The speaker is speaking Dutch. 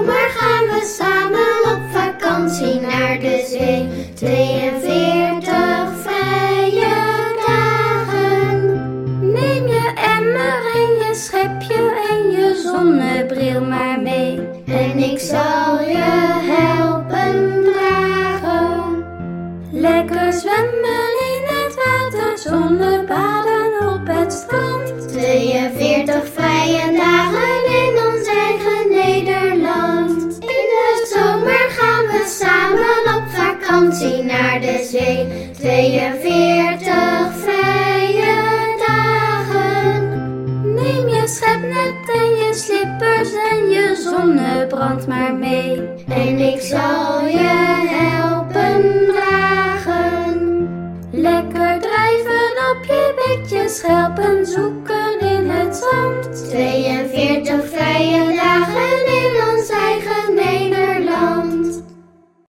zomer gaan we samen op vakantie naar de zee. 42 vrije dagen. Neem je emmer en je schepje en je zonnebril maar mee. En ik zal je helpen dragen. Lekker zwemmen in het water, zonnebaden op het strand. 42 vrije dagen in ons eigen Nederland. In de zomer gaan we samen op vakantie naar de zee. 42 vrije dagen. Neem je schepnet en je slippers en je zonnebrand maar mee. En ik zal je helpen dragen. Lekker drijven op je bedje, schelpen zoeken